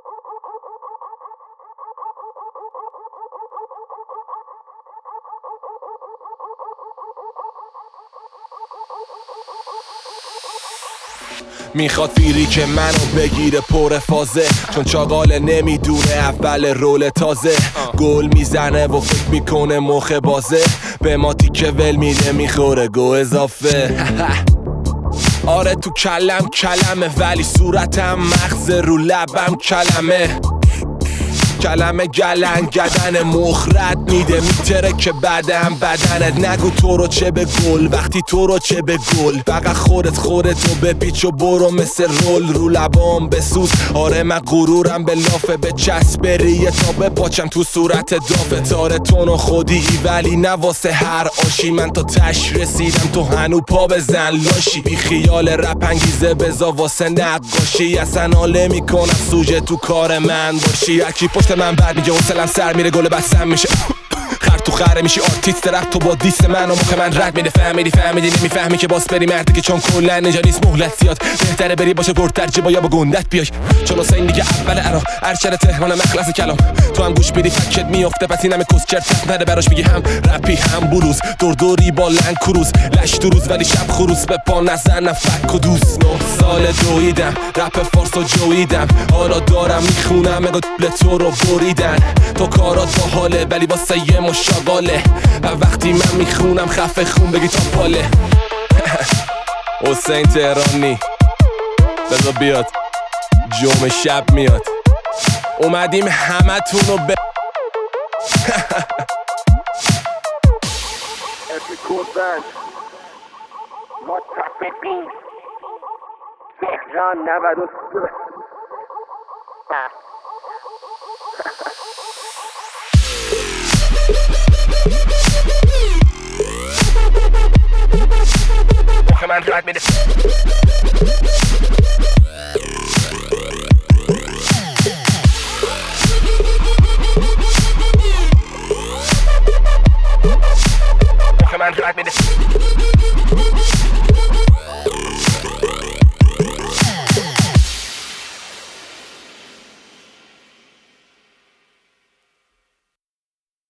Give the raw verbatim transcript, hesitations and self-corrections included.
میخواد فیری که منو بگیره پر فازه، چون چاقاله نمیدونه اول رول تازه. گل میزنه و فکر میکنه مخ بازه، به ما تیکه ول میده میخوره گو اضافه. آره تو کلم کلمه، ولی صورتم مغز رو لبم کلمه. کلمه گلن گدن مخرد میده میتره که بدن بدنت. نگو تو رو چه به گل وقتی تو رو چه به گل. فقط خودت خودتو بپیچ و برو مثل رول رو لبام بسوز. آره من غرورم به لافه به چسبریه تا بپاچم تو صورت دافه. تاره تون و خودی ولی نواسه هر آشی. من تا تش رسیدم تو هنو پا بزن لاشی. بی خیال رپ انگیزه بزا واسه نقاشی. اصلا حاله میکنم سوژه تو کار من باشی. اکی پشت من بر میگه حوصلم سر میره گل بسم میشه. خر تو خره میشی آرتیست رپ تو با دیس من و مخ من رد میده. فهمیدی فهمیدی نمیفهمی که باس بری مردی که چون کلا اینجا نیست مهلت زیاد. بهتره بری باشه پرترجه با یا با گندت بیای. چون حسین دیگه اول عراق ارشد تهران مخلص کلام. تو هم گوش بدی فکت میافته پس اینم کسچر تف نده براش میگی هم رپی هم بلوز. دور دوری با لنگ کروز لش دو روز ولی شب خروس به پا نزنم فک و دوست. نه سال دویدم رپ فارسو جویدم حالا دارم میخونم مگه دل تو رو بریدن. تو کارات با حاله ولی واسه یه مشاغاله. و وقتی من میخونم خفه خون بگی تا پاله. حسین تهرانی بذار بیاد جمعه شب میاد. اومدیم همه تونو ب متفقین تهران نود و سه. مخ من رد میده. مخ من رد میده.